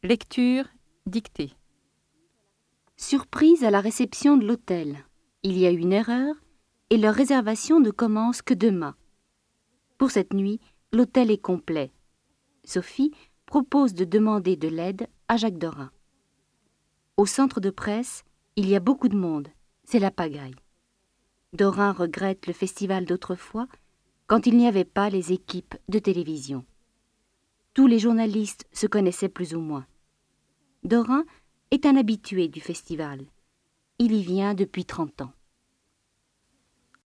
Lecture dictée. Surprise à la réception de l'hôtel. Il y a une erreur et leur réservation ne commence que demain. Pour cette nuit, l'hôtel est complet. Sophie propose de demander de l'aide à Jacques Dorin. Au centre de presse, il y a beaucoup de monde. C'est la pagaille. Dorin regrette le festival d'autrefois quand il n'y avait pas les équipes de télévision. Tous les journalistes se connaissaient plus ou moins. Dorin est un habitué du festival. Il y vient depuis 30 ans.